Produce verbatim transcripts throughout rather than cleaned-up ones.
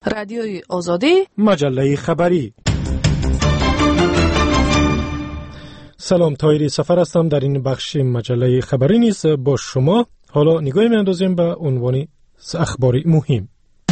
رادیوی آزادی، مجله خبری. سلام، طاهری سفر هستم. در این بخش مجله خبری نیز با شما. حالا نگاهی می‌اندازیم به عنوان اخبار مهم.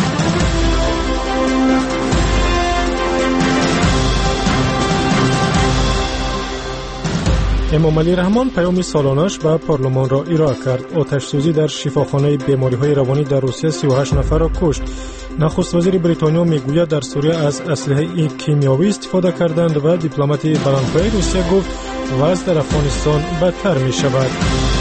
امام علی رحمان پیام سالانش به پارلمان را ارائه کرد. آتش سوزی در شفاخانه بیماری‌های روانی در روسیه سی و هشت نفر را کشت. نخست وزیر بریتانیا میگوید در سوریه از اسلحه کیمیاوی استفاده کردند و دیپلمات بلندپایه روسیه گفت وضع در افغانستان بدتر می شود.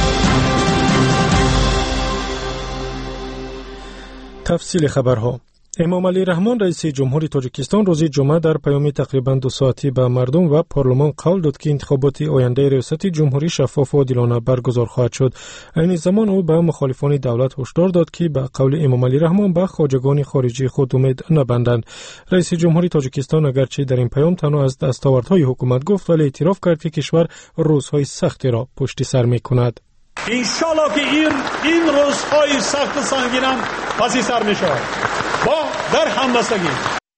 تفصیل خبرها. امام علی رحمان رئیس جمهوری تاجیکستان روز جمعه در پیامی تقریباً دو ساعتی به مردم و پارلمان قول داد که انتخابات آینده ریاست جمهوری شفاف و عادلانه برگزار خواهد شد. این زمان او به مخالفان دولت هشدار داد که به قول امام علی رحمان به خواجگان خارجی خود امید نبندند. رئیس جمهوری تاجیکستان اگرچه در این پیام تنها از دستاوردهای حکومت گفت، ولی اعتراف کرد که کشور روزهای سختی را پشت سر می‌کند. انشالله که این این روزهای سخت سنگینم پس سر می‌شود با در همبستگی.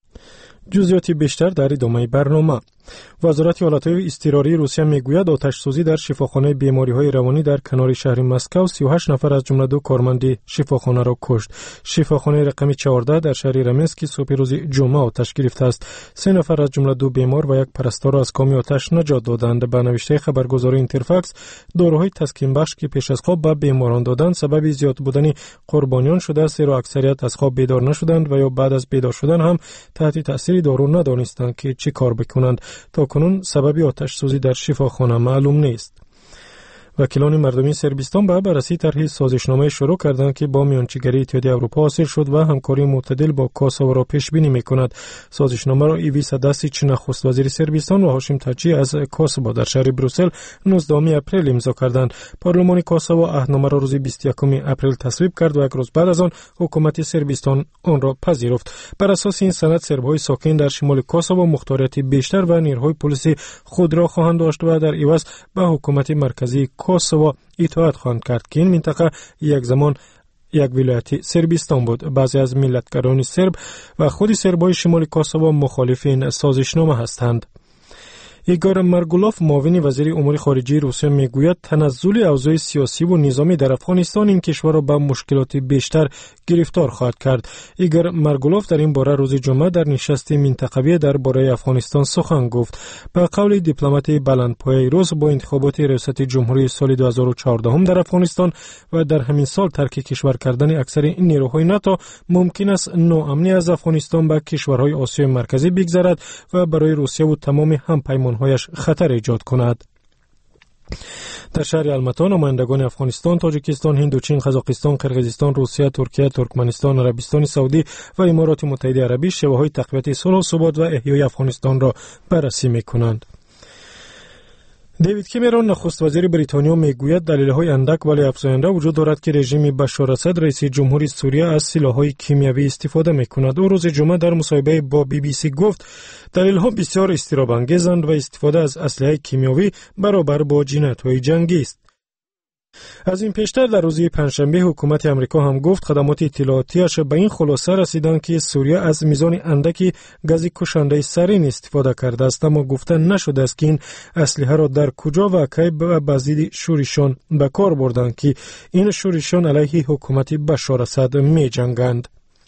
جزئیات بیشتر در ادامه برنامه. وزارت حالتهای اضطراری روسیه میگوید آتش سوزی در شفاخانه بیماری‌های روانی در کنار شهر مسکو سی و هشت نفر از جمله دو کارمند شفاخانه را کشت. شفاخانه رقم چهارده در شهر رمسک صبح روز جمعه آتش گرفته است. سه نفر از جمله دو بیمار و یک پرستار از کام آتش نجات دادند. به نوشته خبرگزاری اینترفاکس، داروهای تسکین بخش که پیش از خواب به بیماران دادند سبب زیاد بودن قربانیان شده است، زیرا اکثریت از خواب بیدار نشدند و یا بعد از بیدار شدن هم تحت تاثیر دارو ندانستند که چه کار بکنند. تا کنون سبب آتش سوزی در شفاخانه معلوم نیست. وکیلان مردمی سربستان به بررسی طرح سازشنامه شروع کردند که با میانجیگری اتحادیه اروپا حاصل شد و همکاری معتدل با کوسوو را پیش بینی می‌کند. سازشنامه را ایوی ساداسیچ نخست وزیر سربستان و هاشم تاچی از کوسوو در شهر بروسل نوزدهم اپریل امضا کردند. پارلمان کوسوو عهدنامه را روز بیست و یکم اپریل تصویب کرد و یک روز بعد از آن حکومت سربستان آن را پذیرفت. بر اساس این سند سرب‌های ساکن در شمال کوسوو مختاریت بیشتر و نیروهای پلیسی خود را خواهند داشت و در عوض به حکومت مرکزی کوسوو اطاعت خواهند کرد که این منطقه یک زمان یک ولایت سربستان بود. بعضی از ملتگران سرب و خود سربای شمال کوسوو مخالف این سازشنامه هستند. ایگور مرگولوف معاون وزیر امور خارجه روسیه میگوید تنزل اوضاع سیاسی و نظامی در افغانستان این کشور را به مشکلات بیشتر گرفتار خواهد کرد. ایگور مرگولوف در این باره روز جمعه در نشست منطقوی درباره افغانستان سخن گفت. به قول دیپلمات بلندپایه روس، با انتخابات ریاست جمهوری سال دو هزار و چهارده در افغانستان و در همین سال ترک کشور کردن اکثر این نیروهای ناتو ممکن است ناامنی از افغانستان به کشورهای آسیای مرکزی بگذرد و برای روسیه و تمام همپیمان هایش خطر ایجاد کند. در شهر الماتا نمایندگان افغانستان، تاجیکستان، هند و چین، قزاقستان، قرقیزستان، روسیه، ترکیه، ترکمنستان، عربستان سعودی و امارات متحده عربی شیوه‌های تقویت صلح و ثبات و احیای افغانستان را بررسی می‌کنند. دیوید کامرون نخست وزیر بریتانیا میگوید دلایل‌های اندک ولی افزاینده وجود دارد که رژیم بشار اسد رئیس جمهوری سوریه از سلاح‌های کیمیایی استفاده می‌کند. او روز جمعه در مصاحبه با بی بی سی گفت دلایل‌ها بسیار اضطراب‌انگیزند و استفاده از اسلحه کیمیایی برابر با جنایت‌های جنگی است. از این پیشتر در روز پنجشنبه حکومت امریکا هم گفت خدمات اطلاعاتیش به این خلاصه رسیدند که سوریه از میزان اندکی گاز کشنده سرین استفاده کرده است، اما گفته نشده است که این اسلحه را در کجا و کی به بازدید شورشان به کار بردند که این شورشان علیه حکومت بشار اسد می جنگند.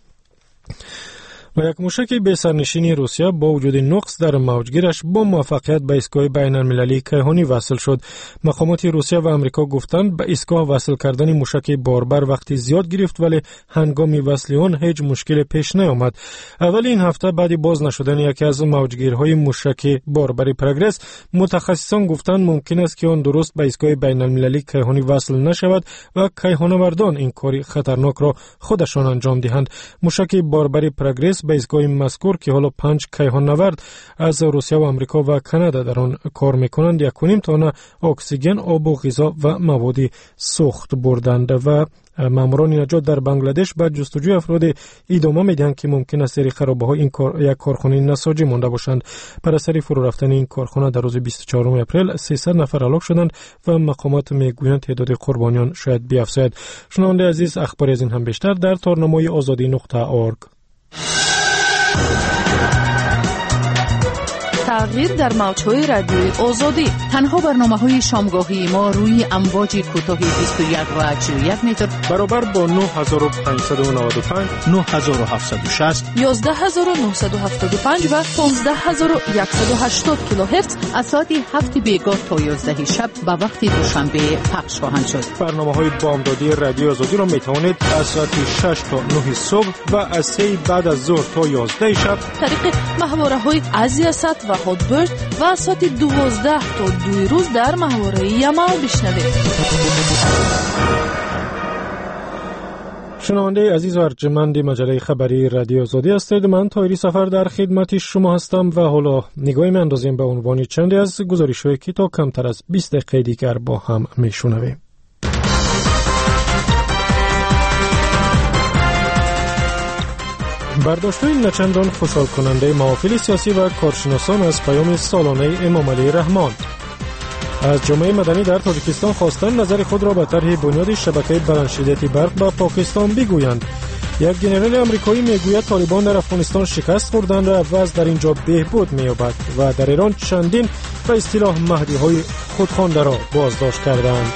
و یک موشک بی سرنشین روسیه با وجود نقص در موجگیرش با موفقیت به ایستگاه بین المللی کیهانی وصل شد. مقامات روسیه و آمریکا گفتند به ایستگاه وصل کردن موشک باربر وقتی زیاد گرفت، ولی هنگام وصل آن هیچ مشکل پیش نیامد. اول این هفته بعد باز نشدن یکی از موجگیرهای موشک باربر پروگرس، متخصصان گفتند ممکن است که آن درست به ایستگاه بین المللی کیهانی وصل نشود و کیهانوردان این کاری خطرناک را خودشان انجام دهند. موشک باربر پروگرس به ایستگاه مذکور که حالا پنج کیهان نورد از روسیه و آمریکا و کانادا در آن کار میکنند یک و نیم تن اکسیژن، آب و غذا و مواد سوخت بردند و ماموران نجات در بنگلادش بعد جستجوی افراد ادامه میدهند که ممکن است سری خرابه‌ها این کار یک کارخانه نساجی مانده باشند. بر اثر فرو رفتن این کارخانه در روز بیست و چهارم اپریل سیصد نفر هلاک شدند و مقامات میگویند تعداد قربانیان شاید بیافزاید. شنونده عزیز، اخباری از این هم بیشتر در تارنمای آزادی نقطه اورگ. تغییر در موج‌های رادیوی آزادی. تنها برنامه‌های شامگاهی ما روی امواج کوتاه بیست و یک و چهل و یک متر برابر با نه هزار و پانصد و نود و پنج، نه هزار و هفتصد و شصت، یازده هزار و نهصد و هفتاد و پنج و پانزده هزار و صد و هشتاد کیلوهرتز از ساعت هفت بیگاه تا یازده شب به وقت دوشنبه پخش خواهند شد. برنامه‌های بامدادی رادیو آزادی را می‌توانید از ساعت شش تا نه صبح و از سه بعد از ظهر تا یازده شب طریق محوره‌های ازیاست و هاتبرد و از ساعت دوازده تا دو روز در محوره یمال بشنوید. شنونده عزیز و ارجمند مجله خبری رادیو آزادی هستید. من طاهری سفر در خدمت شما هستم و حالا نگاهی می‌اندازیم به عنوان چندی از گزارش‌هایی که تا کمتر از بیست دقیقه دیگر با هم می‌شنویم. برداشت‌های نچندان خوشحال کننده محافل سیاسی و کارشناسان از پیام سالانه امام علی رحمان. از جامعه مدنی در تاجیکستان خواستند نظر خود را به طرح بنیاد شبکه بلندشدت برق به پاکستان بگویند. یک جنرال آمریکایی میگوید طالبان در افغانستان شکست خوردند و وضع در اینجا بهبود می‌یابد و در ایران چندین به اصطلاح مهدی‌های خودخوانده را بازداشت کردند.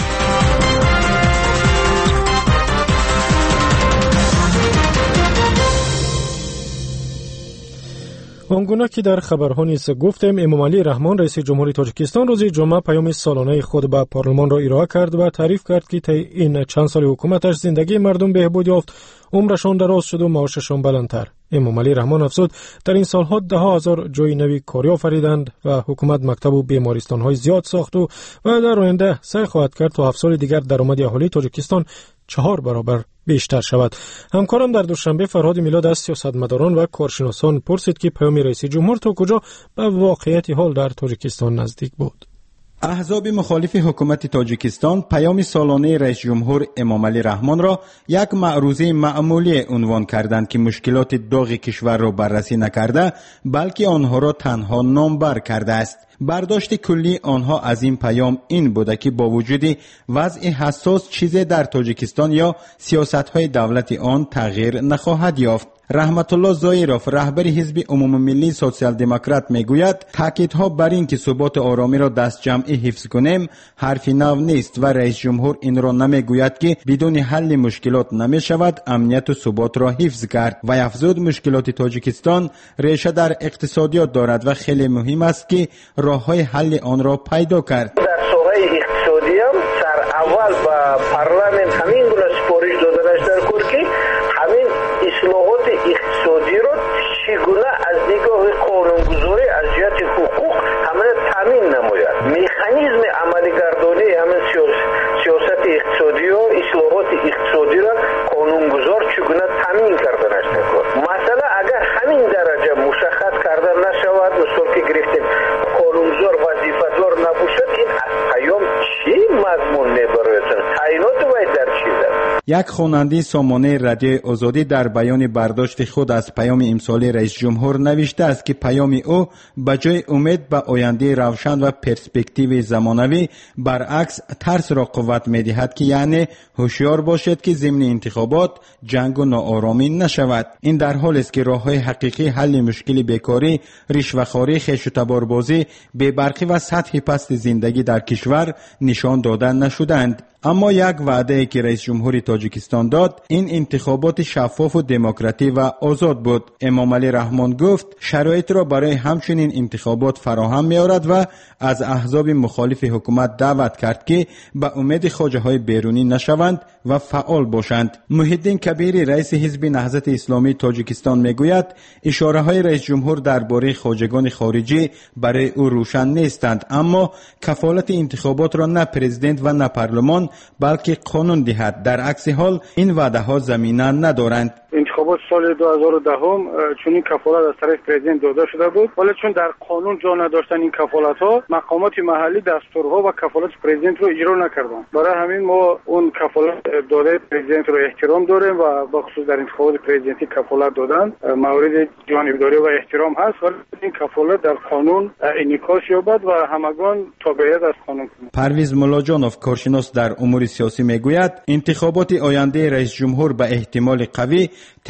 آنگونه که در خبرها نیز گفتیم، امام علی رحمان رئیس جمهوری تاجیکستان روز جمعه پیام سالانه خود به پارلمان را ارائه کرد و تعریف کرد که طی این چند سال حکومتش زندگی مردم بهبود یافت، عمرشان دراز شد و معاششان بلندتر. امام علی رحمان افزود در این سالها ده ها هزار جای نوی کاری آفریدند و حکومت مکتب و بیمارستان‌های زیاد ساخت و و در آینده سعی خواهد کرد تا هفت سال دیگر درآمد اهالی تاجیکستان چهار برابر بیشتر شود. همکارم در دوشنبه فرهاد میلاد از سیاستمداران و کارشناسان پرسید که پیام رئیس جمهور تا کجا به واقعیت حال در تاجیکستان نزدیک بود. احزاب مخالف حکومت تاجیکستان پیام سالانه رئیس جمهور امام علی رحمان را یک معروضه معمولی عنوان کردند که مشکلات داغ کشور را بررسی نکرده بلکه آنها را تنها نامبر کرده است. برداشت کلی آنها از این پیام این بوده که با وجود وضع حساس چیزی در تاجیکستان یا سیاست‌های دولت آن تغییر نخواهد یافت. رحمت الله زایروف رهبر حزب عموم ملی سوسیال دموکرات میگوید تاکیدها بر این که ثبات آرامی را دست جمعی حفظ کنیم حرفی نو نیست و رئیس جمهور این را نمیگوید که بدون حل مشکلات نمی شود امنیت و ثبات را حفظ کرد و افزود مشکلات تاجیکستان ریشه در اقتصادیات دارد و خیلی مهم است که راههای حل آن را پیدا کرد. در سوره اقتصادی هم سر اول با پارلمان همین گونه سپارش دادنش در کرکی همین اصلاحات اقتصادی رو چگونه از نگاه قانونگذاری از جهت حقوق همه تامین نماید. مکانیزم عملی گردانی همین سیاست اقتصادی و اصلاحات اقتصادی را قانونگذار چگونه تامین کردنش نکرد. مثلا اگر همین درجه مشخص کرده نشود مثل که گرفتیم قانونگذار وظیفه‌دار نباشد این از پیام چی مضمون میبرد؟ تعیینات باید در چیزه. یک خواننده سامانه رادیو آزادی در بیان برداشت خود از پیام امسالی رئیس جمهور نوشته است که پیام او به جای امید به آینده روشن و پرسپکتیو زمانوی برعکس ترس را قوت می‌دهد که یعنی هوشیار باشد که ضمن انتخابات جنگ و ناآرامی نشود. این در حالی است که راه‌های حقیقی حل مشکل بیکاری، رشوه‌خواری، خیش و تباربازی، بی‌برقی و سطح پست زندگی در کشور نشان داده نشدند. اما یک وعده که رئیس جمهوری تاجیکستان داد این انتخابات شفاف و دموکراتی و آزاد بود. امام علی رحمان گفت شرایط را برای همچنین انتخابات فراهم می‌آورد و از احزاب مخالف حکومت دعوت کرد که به امید خواجه‌های بیرونی نشوند و فعال باشند. محیدین کبیری رئیس حزب نهضت اسلامی تاجیکستان میگوید اشاره‌های رئیس جمهور درباره خواجگان خارجی برای او روشن نیستند، اما کفالت انتخابات را نه پرزیدنت و نه پارلمان بلکه قانون دهد. در عکس حال این وعده ها زمینه ندارند. انتخابات سال دو هزار و ده چون این کفالت از طرف پرزیدنت داده شده بود، ولی چون در قانون جا نداشتن این کفالت ها مقامات محلی دستورها و کفالت پرزیدنت رو اجرا نکردن. برای همین ما اون کفالت داده پرزیدنت رو احترام داریم و با خصوص در انتخابات پرزیدنتی کفالت دادن مورد جانبداری و احترام هست، ولی این کفالت در قانون انعکاس یابد و همگان تابعیت از قانون کنند. پرویز ملاجانوف کارشناس در امور سیاسی میگوید انتخابات آینده رئیس جمهور به احتمال قوی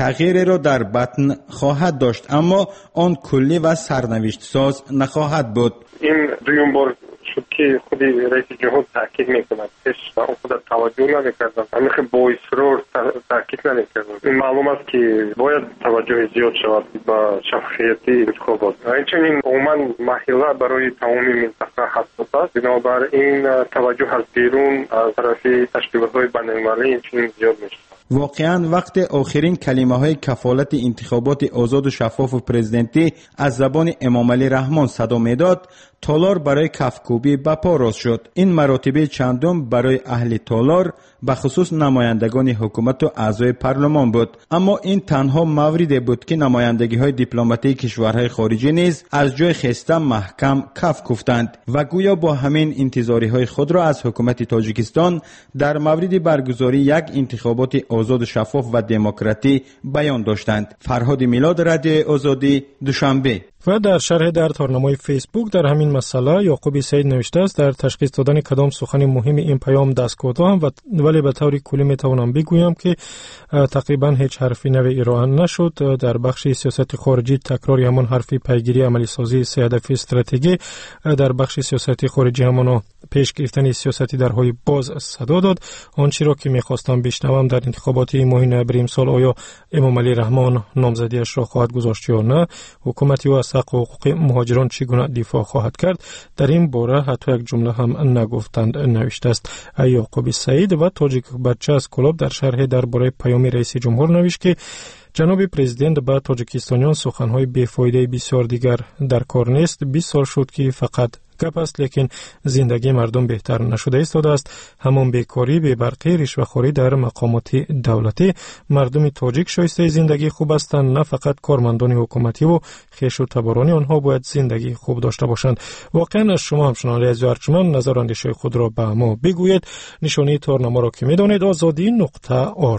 تغییری را در بطن خواهد داشت، اما آن کلی و سرنوشت ساز نخواهد بود. این دویم بار شد که خود رئیس جمهور تاکید میکند، پیش با اون خود توجه نمیکردن، همیشه با اصرار تاکید نمیکردن. این معلوم است که باید توجه زیاد شود با شفافیت انتخابات. همچنین عموما محله برای تمام منطقه حساس است، بنابراین توجه از بیرون از طرف تشکیلات‌های بین‌المللی همچنین زیاد میشه. واقعا وقت آخرین کلمه های کفالت انتخابات آزاد و شفاف و پرزیدنتی از زبان امام علی رحمان صدا میداد، تالار برای کفکوبی به پا راست شد. این مراتبه چندم برای اهل تالار به خصوص نمایندگان حکومت و اعضای پارلمان بود، اما این تنها موردی بود که نمایندگی های دیپلماتیک کشورهای خارجی نیز از جای خسته محکم کف کوفتند و گویا با همین انتظاری های خود را از حکومت تاجیکستان در مورد برگزاری یک انتخابات آزاد و شفاف و دموکراتی بیان داشتند. فرهاد میلاد، رادیو آزادی، دوشنبه. و در شرح در تارنمای فیسبوک در همین مسئله یعقوب سید نوشته است: در تشخیص دادن کدام سخن مهم این پیام دست کوتاهم، ولی به طور کلی میتوانم بگویم که تقریبا هیچ حرفی نوی ارائه نشد. در بخش سیاست خارجی تکرار همان حرفی پیگیری عملی سازی سه هدف استراتژی، در بخش سیاست خارجی همان پیش گرفتن سیاستی درهای باز صدا داد. آنچه را که میخواستم بشنوم در انتخابات ماه نوامبر امسال آیا امام علی رحمان نامزدیش را خواهد گذاشت یا نه، حکومتی و از حق و حقوق مهاجران چگونه دفاع خواهد کرد، در این باره حتی یک جمله هم نگفتند، نوشته است یعقوب سعید. و تاجیک بچه از کلاب در شرح درباره پیام رئیس جمهور نوشت که جناب پرزیدنت با تاجیکستانیان سخنهای بیفایده بسیار دیگر در کار نیست. بیست سال شد که فقط گپ است، لیکن زندگی مردم بهتر نشده ایستاده است. همان بیکاری، بی‌برقی، رشوه‌خوری در مقامات دولتی. مردم تاجیک شایسته زندگی خوب هستند، نه فقط کارمندان حکومتی و خویش و تباران آنها باید زندگی خوب داشته باشند. واقعا از شما همچنان عزیز و ارجمند نظر و اندیشه خود را به ما بگویید. نشانی تارنما را که می‌دانید آزادی نقطه اورگ.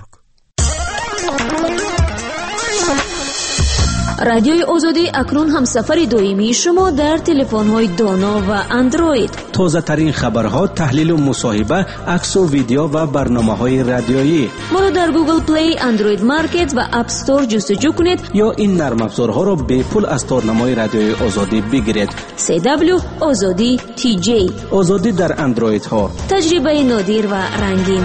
رادیوی آزادی اکنون هم سفر دائمی شما در تلفن‌های دانا و اندروید. تازه ترین خبرها، تحلیل و مصاحبه، عکس و ویدیو و برنامه‌های رادیویی. ما را در گوگل پلی، اندروید مارکت و اپ استور جستجو کنید یا این نرم افزارها را به پول از تارنمای رادیوی آزادی بگیرید. سی دبلیو آزادی تی جی. آزادی در اندروید ها. تجربه نادر و رنگین.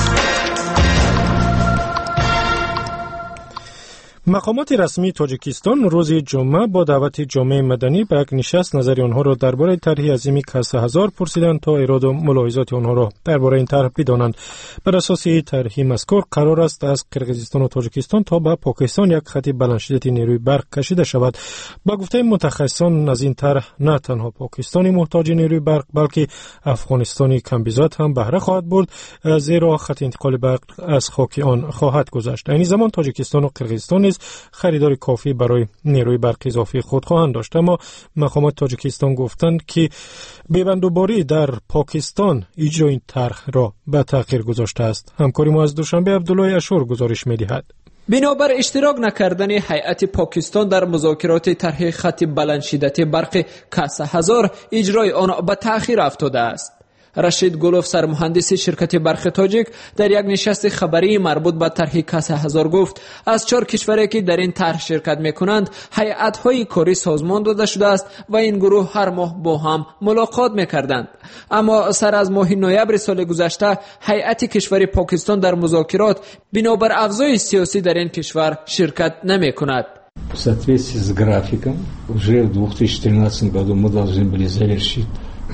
مقامات رسمی تاجیکستان روز جمعه با دعوت جامعه مدنی به یک نشست نظر آنها را درباره طرح عظیمی که سه هزار پرسیدند تا اراده و ملاحظات آنها را درباره این طرح بدانند. بر اساس این طرح مذکور قرار است از قرقیزستان و تاجیکستان تا به پاکستان یک خط بلندشدت نیروی برق کشیده شود. با گفته متخصصان از این طرح نه تنها پاکستانی محتاج نیروی برق بلکه افغانستانی کم بیزات هم بهره خواهد برد، زیرا خط انتقال برق از خاک آن خواهد گذشت. این زمان تاجیکستان و قرقیزستان خریدار کافی برای نیروی برق اضافی خود خواهند داشت. اما مقامات تاجیکستان گفتند که ببندوباری در پاکستان اجرای این طرح را به تأخیر گذاشته است. همکاری ما از دوشنبه عبدالله اشور گزارش می‌دهد. بنابر اشتراک نکردن هیئت پاکستان در مذاکرات طرح خط بلندشدتی برق کاسه هزار، اجرای آن به تأخیر افتاده است. رشید گلوف، سرمهندس شرکت برق تاجیک، در یک نشست خبری مربوط به طرح کاسه هزار گفت از چهار کشوری که در این طرح شرکت میکنند هیئت‌های کاری سازمان داده شده است و این گروه هر ماه با هم ملاقات میکردند. اما سر از ماه نوامبر سال گذشته هیئت کشور پاکستان در مذاکرات بنابر افزایش سیاسی در این کشور شرکت نمیکند. В соответствии с графиком уже в две тысячи тринадцатом году мы должны были завершить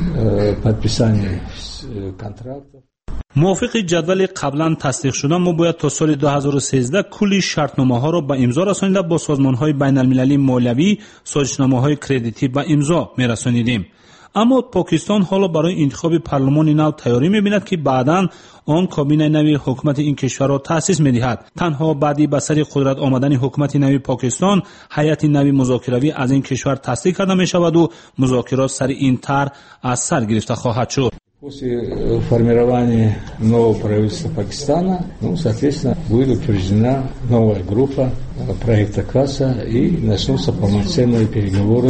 подписание контрактов. موافق جدول قبلا تصدیق شده ما باید تا سال دو هزار و سیزده کلی شرطنامه ها را به امضا رسانیده با سازمان های بین المللی مالیوی، سازشنامه های کردیتی به امضا می رسانیدیم. اما پاکستان حالا برای انتخاب پارلمان نو تیاری می‌بیند که بعداً آن کابینه نوی حکومت این کشور را تأسیس می‌دهد. تنها بعدی به سر قدرت آمدن حکومت نوی پاکستان هیئت نوی مذاکراتی از این کشور تصدیق کرده می‌شود و مذاکرات سر این طرح از سر گرفته خواهد شد. После формирования нового правительства Пакистана, ну, соответственно, будет утверждена новая группа проекта КАСА и начнутся полноценные переговоры.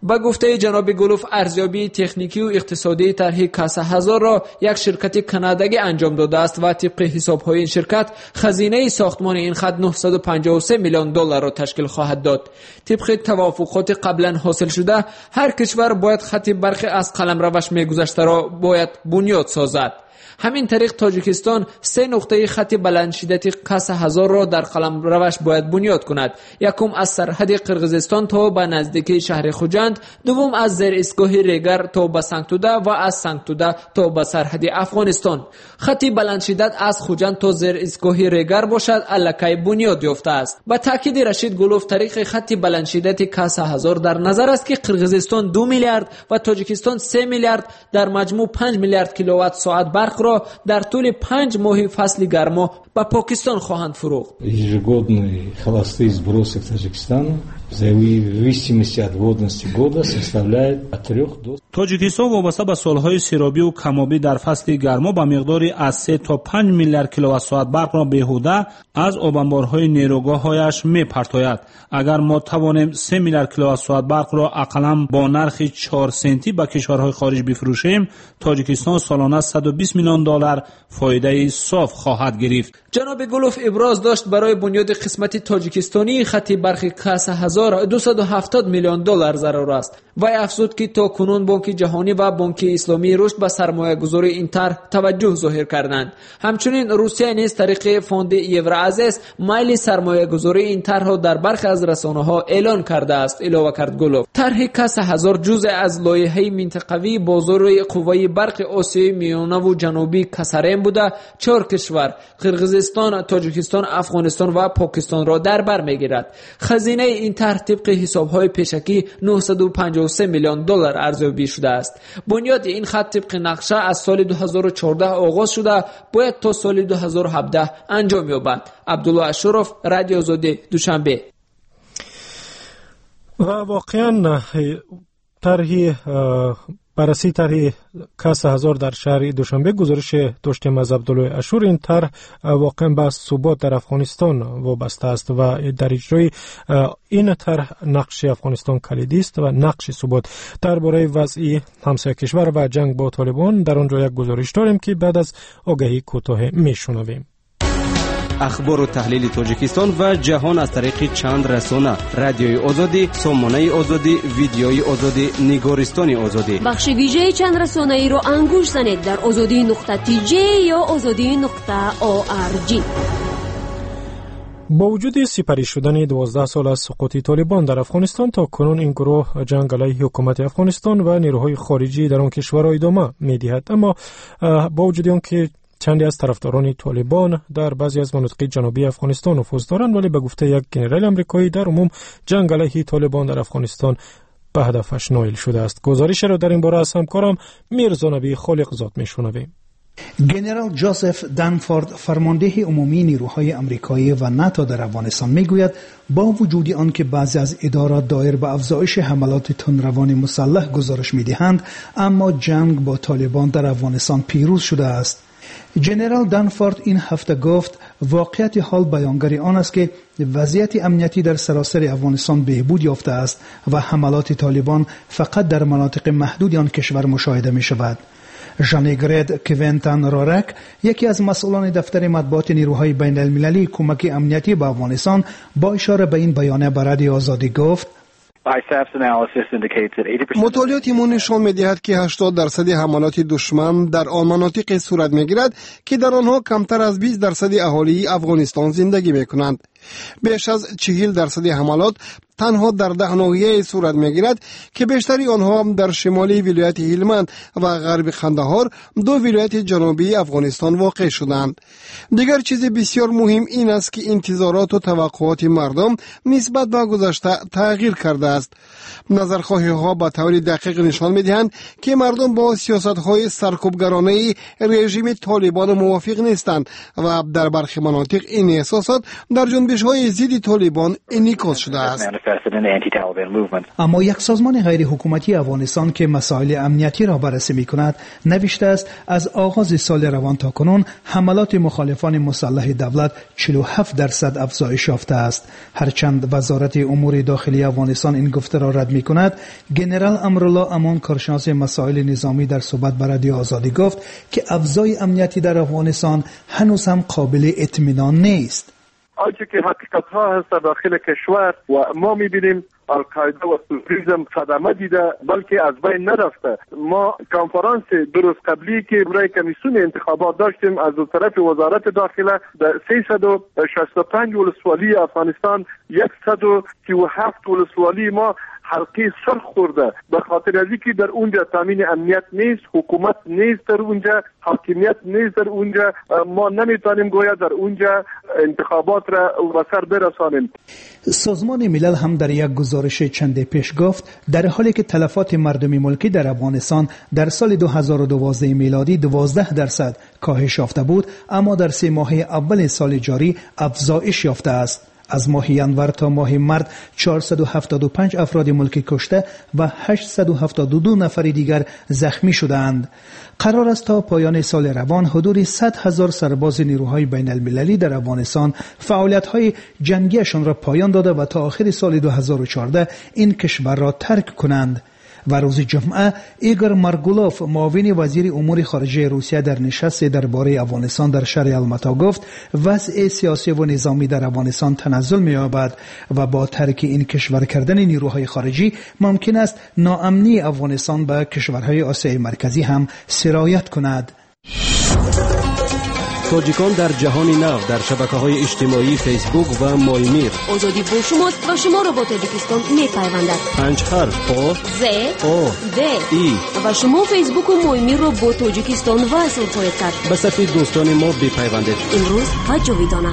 با گفته جناب گلوف ارزیابی تکنیکی و اقتصادی طرح کاسه هزار را یک شرکت کانادایی انجام داده است و طبق حساب‌های این شرکت خزینه ساختمان این خط نهصد و پنجاه و سه میلیون دلار را تشکیل خواهد داد. طبق توافقات قبلا حاصل شده هر کشور باید خط برق از قلمروش میگذشته را باید بنیاد سازد. همین طریق تاجیکستان سه نقطه خط بلند شدت کاسه هزار را در قلمروش باید بنیاد کند. یکم از سرحد قرقیزستان تا به نزدیکی شهر خوجند، دوم از زیر ایستگاه ریگر تا به سنگتوده و از سنگتوده تا به سرحد افغانستان. خط بلند شدت از خوجند تا زیر ایستگاه ریگر باشد الکی بنیاد یافته است. با تاکید رشید گلوف طریق خط بلند شدت کاسه هزار در نظر است که قرقیزستان دو میلیارد و تاجیکستان سه میلیارد در مجموع پنج میلیارد کیلووات ساعت برق را در طول پنج ماه فصل گرما به پاکستان خواهند فروخت. Ежегодные холостые сбросы в Таджикистан в зависимости от годности года составляет от трех до... تاجیکستان وابسته به سالهای سیرابی و کمابی در فصل گرما به مقداری از سه تا پنج میلیارد کیلووات ساعت برق را بیهوده از آبانبارهای نیروگاه‌هایش می‌پرتاید. اگر ما توانیم سه میلیارد کیلووات ساعت برق را اقلاً با نرخ چهار سنتی به کشورهای خارج بفروشیم، تاجیکستان سالانه صد و بیست میلیون دلار فایده صاف خواهد گرفت. جناب گلوف ابراز داشت برای بنیاد قسمت تاجیکستانی خط برق کاسه هزار دویست و هفتاد میلیون دلار ضرور است. و افزود که تا کنون بانک جهانی و بانک اسلامی رشد به سرمایه گذاری این طرح توجه ظاهر کردند. همچنین روسیه نیز طریق فاند یورازیس مایل سرمایه گذاری این طرح را در برخی از رسانه ها اعلان کرده است. علاوه کرد گلوف طرح کاسه هزار جزء از لایحه منطقوی بازار قوای برق آسیای میانه و جنوبی کسرین بوده چهار کشور قرقیزستان، تاجیکستان، افغانستان و پاکستان را در بر میگیرد. خزینه این طرح طبق حساب‌های پیشکی نهصد و پنجاه و سه میلیون دلار ارزیابی شده است. بنیاد این خط طبق نقشه از سال دو هزار و چهارده آغاز شده باید تا سال دو هزار و هفده انجام یابد. عبدالله اشرف، رادیو آزادی، دوشنبه. و واقعا طرح بررسی طرح کاسه هزار در شهر دوشنبه گزارش داشتیم از عبدالله اشور. این طرح واقعا به ثبات در افغانستان وابسته است و در اجرای این طرح نقش افغانستان کلیدی است و نقش ثبات درباره وضع همسایه کشور و جنگ با طالبان در آنجا یک گزارش داریم که بعد از آگهی کوتاه میشنویم. اخبار و تحلیل تاجیکستان و جهان از طریق چند رسانه: رادیوی آزادی، سامانه آزادی، ویدیوی آزادی، نگارستان آزادی. بخش ویژه چند رسانه ای رو انگوش زنید در آزادی نقطه تی جی یا آزادی نقطه او آر جی. با وجود سپری شدن دوازده سال از سقوط طالبان در افغانستان، تا کنون این گروه جنگ علیه حکومت افغانستان و نیروهای خارجی در آن کشور ادامه می‌دهد. اما با وجود آنکه چندی از طرفداران طالبان در بعضی از مناطق جنوبی افغانستان نفوذ دارند، ولی به گفته یک ژنرال آمریکایی در عموم جنگ علیه طالبان در افغانستان به هدفش نائل شده است. گزارش را در این باره از همکارم میرزا نبی خالقزاد میشنویم. گنرال جوزف دنفورد، فرمانده عمومی نیروهای آمریکایی و ناتو در افغانستان، میگوید با وجود آنکه بعضی از ادارات دایر به افزایش حملات تندروان مسلح گزارش میدهند، اما جنگ با طالبان در افغانستان پیروز شده است. جنرال دنفورد این هفته گفت واقعیت حال بیانگر آن است که وضعیت امنیتی در سراسر افغانستان بهبود یافته است و حملات طالبان فقط در مناطق محدود آن کشور مشاهده می شود. ژانگرید کوینتن رارک، یکی از مسئولان دفتر مطبوعات نیروهای بین المللی کمک امنیتی به افغانستان، با اشاره به این بیانیه به رادیو آزادی گفت مطالعات ما نشان می‌دهد که هشتاد درصد حملات دشمن در آن مناطق صورت می‌گیرد که در آنها کمتر از بیست درصد اهالی افغانستان زندگی می‌کنند. بیش از چهل درصد حملات تنها در ده ناحیه صورت می‌گیرد که بیشتری آنها در شمالی ولایت هلمند و غرب قندهار، دو ولایت جنوبی افغانستان واقع شدند. دیگر چیز بسیار مهم این است که انتظارات و توقعات مردم نسبت به گذشته تغییر کرده است. نظرخواهی‌ها به طور دقیق نشان می‌دهند که مردم با سیاست‌های سرکوبگرانه رژیم طالبان موافق نیستند و در برخی مناطق این احساسات در جنبش کوشش‌های ضد طالبان انعکاس شده است. اما یک سازمان غیر حکومتی افغانستان که مسائل امنیتی را بررسی می‌کند نوشته است از آغاز سال روان تا کنون حملات مخالفان مسلح دولت چهل و هفت درصد افزایش یافته است. هرچند وزارت امور داخلی افغانستان این گفته را رد می‌کند، ژنرال امرالله امان کارشناس مسائل نظامی در صحبت با رادیو آزادی گفت که افزای امنیتی در افغانستان هنوز هم قابل اطمینان نیست. آنچه که حقیقت ها هست داخل کشور و ما می‌بینیم القاعده و تروریسم صدمه دیده بلکه از بین نرفته. ما کنفرانس دو روز قبلی که برای کمیسیون انتخابات داشتیم از طرف وزارت داخله در سیصد و شصت و پنج ولسوالی افغانستان صد و سی و هفت ولسوالی ما حلقه سر خورده به خاطر از اینکه در اونجا تامین امنیت نیست، حکومت نیست در اونجا، حاکمیت نیست در اونجا. ما نمیتونیم گویا در اونجا انتخابات را به سر برسانیم. سازمان ملل هم در یک گزارش چند پیش گفت در حالی که تلفات مردم ملکی در افغانستان در سال دو هزار و دوازده میلادی دوازده درصد کاهش یافته بود، اما در سه ماه اول سال جاری افزایش یافته است. از ماه ینور تا ماه مارس چهارصد و هفتاد و پنج افراد ملکی کشته و هشتصد و هفتاد و دو نفر دیگر زخمی شدند. قرار است تا پایان سال روان حدود صد هزار سرباز نیروهای بین المللی در افغانستان فعالیت‌های جنگیشان را پایان داده و تا آخر سال دو هزار و چهارده این کشور را ترک کنند. و روز جمعه ایگور مارگولوف معاون وزیر امور خارجه روسیه در نشست درباره افغانستان در شهر الماتا گفت وضع سیاسی و نظامی در افغانستان تنزل می‌یابد و با ترک این کشور کردن نیروهای خارجی ممکن است ناامنی افغانستان به کشورهای آسیای مرکزی هم سرایت کند. تاجیکان در جهان نو در شبکه‌های اجتماعی فیسبوک و مایمیر. آزادی با شماست و شما را با تاجیکستان می‌پیوندد. پنج حرف آ ز آ د ای و شما فیسبوک و مایمیر را با تاجیکستان وصل خواهید کرد. به صفحه دوستان ما بپیوندید. امروز هجاویدانه.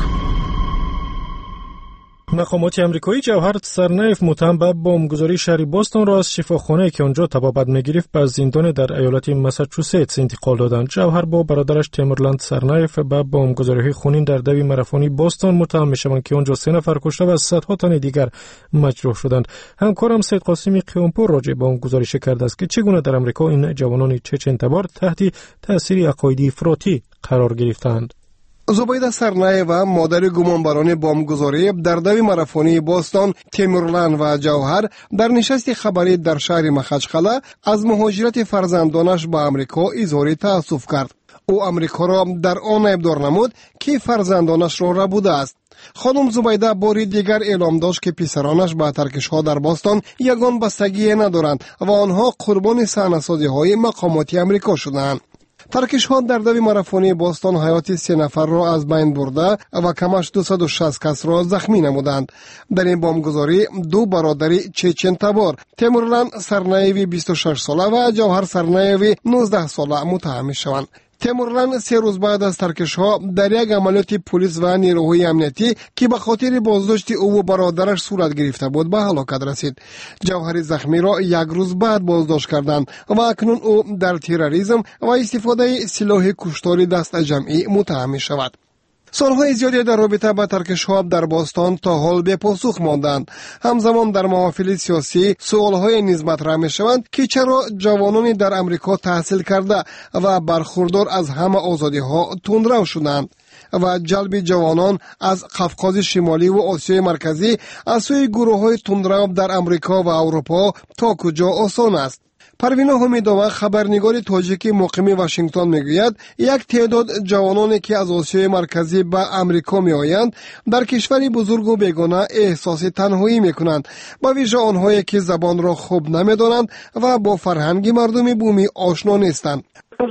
مقامات امریکایی جوهر سرنایف متهم به بمبگذاری شهر بوستون را از شفاخانه‌ای که آنجا طبابت می‌گرفت به زندان در ایالت ماساچوست انتقال دادند. جوهر با برادرش تیمورلند سرنایف به بمبگذاری‌های خونین در دوی ماراتونی بوستون متهم می‌شوند که آنجا سه نفر کشته و صدها تن دیگر مجروح شدند. همکارم سید قاسمی قیامپور راجع به آن گزارش کرده است که چگونه در آمریکا این جوانان چچن تبار تحت تأثیر عقاید افراطی قرار گرفتند. زبیده سرنایف و مادر گمانبران بمبگذاری در دوی ماراتونی بوستون تیمورلند و جوهر در نشست خبری در شهر مخچقله از مهاجرت فرزندانش به آمریکا اظهار تأسف کرد. او آمریکا را در آن ابدار نمود که فرزندانش را ربوده است. خانم زبیده باری دیگر اعلام داشت که پسرانش با ترکش‌ها در بوستون یگان بستگی ندارند و آنها قربان صحنه‌سازی‌های مقامات آمریکا شدند. ترکش ها در دوی ماراتونی بوستون حیات سه نفر را از بین برده و کمش دویست و شصت کس را زخمی نمودند. در این بمبگذاری دو برادری چچن تبار تیمورلند سرنایف بیست و شش ساله و جوهر سرنایف نوزده ساله متهم شوند. تیمورلند سه روز بعد از ترکش ها در یک عملیات پلیس و نیروهای امنیتی که به خاطر بازداشت او و برادرش صورت گرفته بود به هلاکت رسید. جوهر زخمی را یک روز بعد بازداشت کردند و اکنون او در تروریسم و استفاده سلاح کشتاری دست جمعی متهم می شود. سالهای زیادی در رابطه با ترکش‌ها در بوستون تا حال به پاسخ ماندند. همزمان در محافل سیاسی سوالهای نیز مطرح می‌شوند که چرا جوانانی در امریکا تحصیل کرده و برخوردار از همه آزادی‌ها تندرو شدند و جلب جوانان از قفقاز شمالی و آسیای مرکزی از سوی گروه‌های تندرو در امریکا و اروپا تا کجا آسان است. پروینا حمیدووا خبرنگار تاجیک مقیم واشنگتن میگوید یک تعداد جوانانی که از آسیای مرکزی به امریکا میآیند در کشوری بزرگ و بیگانه احساس تنهایی میکنند، با ویژه آنهایی که زبان را خوب نمیدانند و با فرهنگ مردم بومی آشنا نیستند.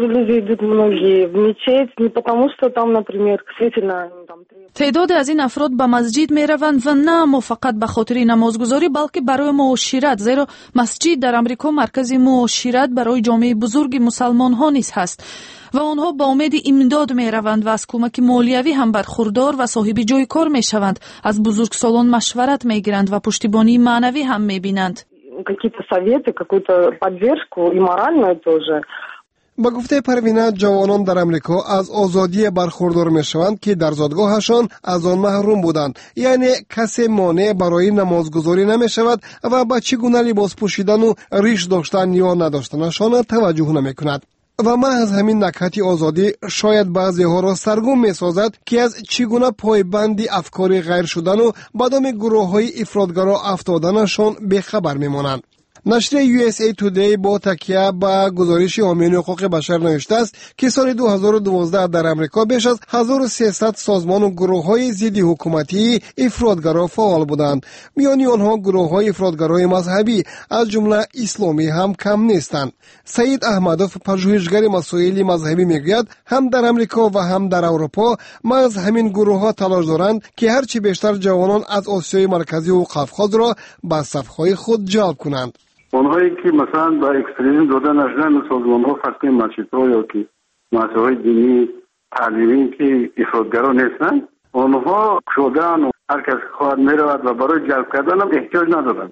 تعداد از این افراد به مسجد می روند و نه اما فقط به خاطر نمازگزاری بلکه برای معاشرت، زیرا مسجد در امریکا مرکز معاشرت برای جامعه بزرگ مسلمان ها نیز هست و آنها با امید امداد می روند و از کمک مالیوی هم برخوردار و صاحب جای کار می شوند. از بزرگسالان مشورت می گیرند و پشتیبانی معنوی هم می بینند. با گفته پروینه جوانان در امریکا از آزادی برخوردار می شوند که در زادگاهشان از آن محروم بودند، یعنی کسی مانع برای نمازگزاری نمی شود و به چگونه لباس پوشیدن و ریش داشتن یا نداشتنشان توجه نمی کند. و محض همین نکهت آزادی شاید بعضی ها را سرگم می سازد که از چگونه پایبندی افکار غیر شدن و به دام گروه های افراطگرا افتادنشان بیخبر می مانند. نشر یو اس ای تودی با تکیه به گزارش حامیان حقوق بشر نوشته است که سال دو هزار و دوازده در امریکا بیش از هزار و سیصد سازمان و گروه های ضد حکومتی افراطگرا فعال بودند. میان آنها گروه های افراطگرای مذهبی از جمله اسلامی هم کم نیستند. سعید احمدوف، پژوهشگر مسائل مذهبی، میگوید هم در امریکا و هم در اروپا محض همین گروه ها تلاش دارند که هرچی بیشتر جوانان از آسیای مرکزی و قفقاز را به صفهای خود جلب کنند. اونهایی که مثلا با اکستریمیسم داده نشدن سازمان ها فقط مسجد ها یا که مدرسه های دینی تعلیمی که افراطگرا نیستن، اونها شدن و هر کس خواهد میرود و برای جلب کردن هم احتیاج ندارن.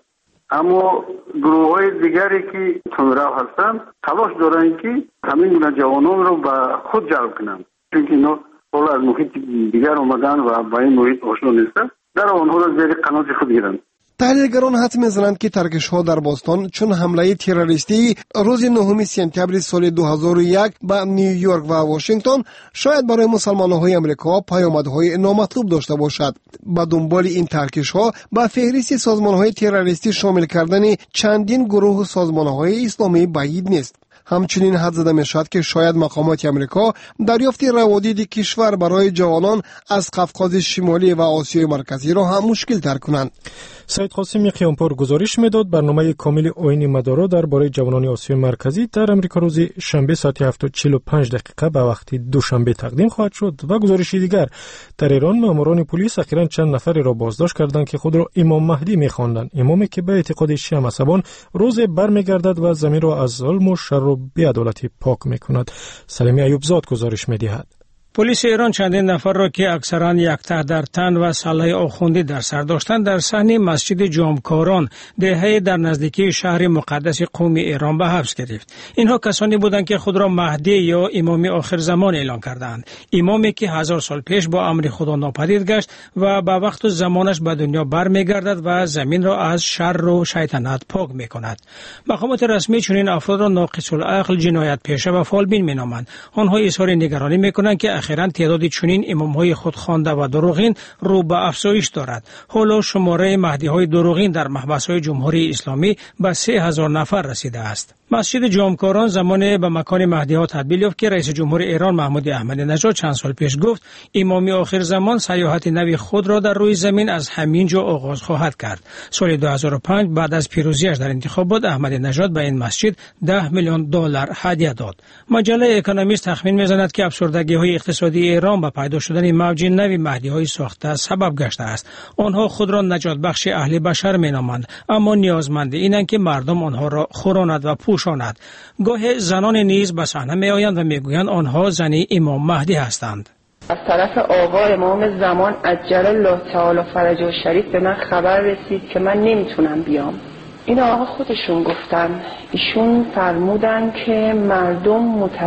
اما گروه های دیگری که تندرو هستن تلاش دارن که همین گونه جوانان رو به خود جلب کنن، چون که اینا حالا از محیط دیگر اومدن و با این محیط آشنا نیستن، در آنها را زیر قنات خود گیرن. تحلیلگران حدس می‌زنند که ترکش‌ها در بوستون چون حمله تروریستی روز نهم سپتامبر سال دو هزار و یک به نیویورک و واشنگتن شاید برای مسلمان‌های آمریکا پیامدهای نامطلوب داشته باشد. با دنبال این ترکش‌ها به فهرست سازمان‌های تروریستی شامل کردن چندین گروه و سازمان‌های اسلامی بعید نیست. همچنین حد زده می شود که شاید مقامات امریکا دریافت روادید کشور برای جوانان از قفقاز شمالی و آسیای مرکزی را هم مشکل تر کنند. سید قاسمی قیامپور گزارش میداد برنامه کامل اوین مدارا درباره جوانان آسیای مرکزی در امریکا روز شنبه ساعت هفت و چهل و پنج دقیقه به وقت دوشنبه تقدیم خواهد شد. و گزارشی دیگر، در ایران ماموران پلیس اخیراً چند نفری را بازداشت کردند که خود را امام مهدی می‌خواندند، امامی که به اعتقاد شیعه مذهبان روز برمیگردد و زمین را از ظلم و شر و بی‌عدالتی پاک می‌کند. سلیمی ایوبزاد گزارش می‌دهد. پلیس ایران چندین نفر را که اکثرا یک ته در تن و سلاح آخوندی در سر داشتند در صحن مسجد جامکاران دهه در نزدیکی شهر مقدس قومی ایران به حبس گرفت. اینها کسانی بودند که خود را مهدی یا امام آخر زمان اعلان کردند، امامی که هزار سال پیش با امر خدا ناپدید گشت و به وقت و زمانش به دنیا برمیگردد و زمین را از شر و شیطنت پاک میکند. مقامات رسمی چنین افراد را ناقص العقل، جنایت پیشه و فالبین مینامند. آنها اظهار نگرانی میکنند که اخیراً تعداد چنین امام‌های خودخوانده و دروغین رو به افزایش دارد. حالا شماره مهدی‌های دروغین در محبس‌های جمهوری اسلامی به سه هزار نفر رسیده است. مسجد جامکاران زمان به مکان مهدی‌ها تبدیل یافت که رئیس جمهور ایران محمود احمدی نژاد چند سال پیش گفت امام آخر زمان سیاحت نوی خود را در روی زمین از همین جا آغاز خواهد کرد. سال دو هزار و پنج بعد از پیروزیش در انتخابات احمدی نژاد به این مسجد ده میلیون دلار هدیه داد. مجله اکونومیست تخمین می‌زند که افسردگی‌های اقتصادی ایران با پیدا شدن موج نوی مهدی‌های ساخته سبب گشته است. آنها خود را نجات بخش اهل بشر مینامند، اما نیازمند اینند که مردم آنها را خوراند و پوشاند. گاه زنان نیز به صحنه میآیند و میگویند آنها زنی امام مهدی هستند. از طرف آقا امام زمان عجل الله تعالی فرجه و شریف به من خبر رسید که من نمیتونم بیام. این آقا خودشون گفتن، ایشون فرمودن که مردم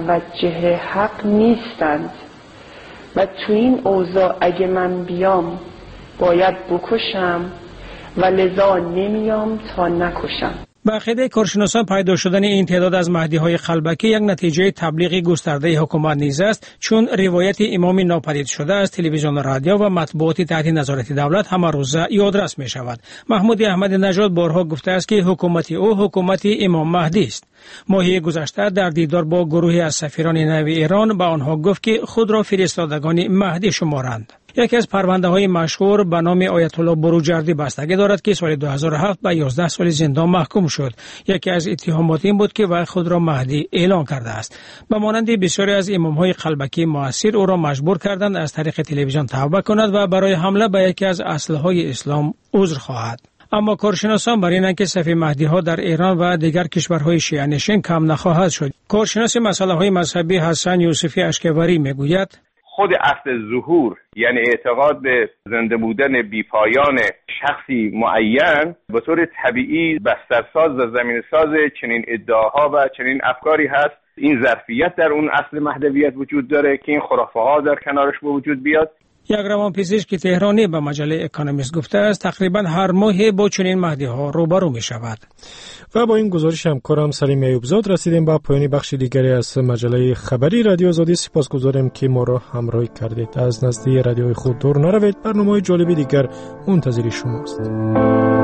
متوجه حق نیستند و تو این اوضاع اگه من بیام باید بکشم و لذا نمیام تا نکشم. به عقیده کارشناسان پیدا شدن این تعداد از مهدی‌های خلبکی یک نتیجه تبلیغ گسترده حکومت نیز است، چون روایت امام ناپدید شده از تلویزیون، رادیو و مطبوعات تحت نظارت دولت همه روزه یادرس می شود. محمود احمدی نژاد بارها گفته است که حکومت او حکومت امام مهدی است. ماهی گذشته در دیدار با گروهی از سفیران نوی ایران به آنها گفت که خود را فرستادگان مهدی شمارند. یکی از پرونده های مشهور به نام آیت الله بروجردی بستگی دارد که سال دو هزار و هفت به یازده سال زندان محکوم شد. یکی از اتهامات این بود که وی خود را مهدی اعلان کرده است. به مانند بسیاری از امام های قلبکی معاصر او را مجبور کردند از طریق تلویزیون توبه کند و برای حمله به یکی از اصلهای اسلام عذر خواهد. اما کارشناسان بر اینند که صف مهدی ها در ایران و دیگر کشورهای شیعه نشین کم نخواهد شد. کارشناس مسائل های مذهبی حسن یوسفی اشکوری میگوید: خود اصل ظهور، یعنی اعتقاد به زنده بودن بیپایان شخصی معین، به طور طبیعی بسترساز و زمینه‌ساز چنین ادعاها و چنین افکاری هست. این ظرفیت در اون اصل مهدویت وجود داره که این خرافه ها در کنارش به وجود بیاد. یک روانپزشک تهرانی به مجله اکونومیست گفته است تقریبا هر ماه با چنین مهدی ها روبرو می شود. و با این گزارش همکارم سلیم ایوبزاد رسیدیم به پایان بخش دیگری از مجله خبری رادیو آزادی. سپاسگزارم که ما را همراهی کردید. از نزدیک رادیوی خود دور نروید، برنامه‌های جالبی دیگر منتظر شماست.